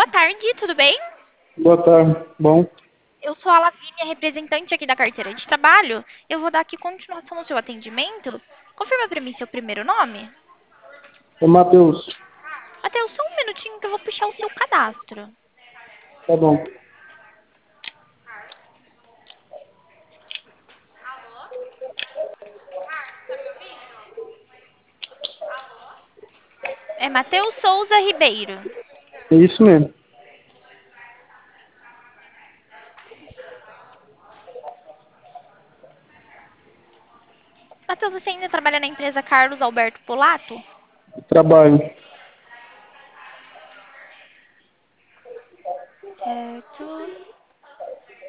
Boa tarde, tudo bem? Boa tarde. Bom, Eu sou a Lavínia, representante aqui da carteira de trabalho. Eu vou dar aqui continuação ao seu atendimento. Confirma para mim seu primeiro nome. ô Matheus, Até só um minutinho que eu vou puxar o seu cadastro. tá bom. É Matheus Souza Ribeiro. É isso mesmo. Matheus, você ainda trabalha na empresa Carlos Alberto Polato? Trabalho.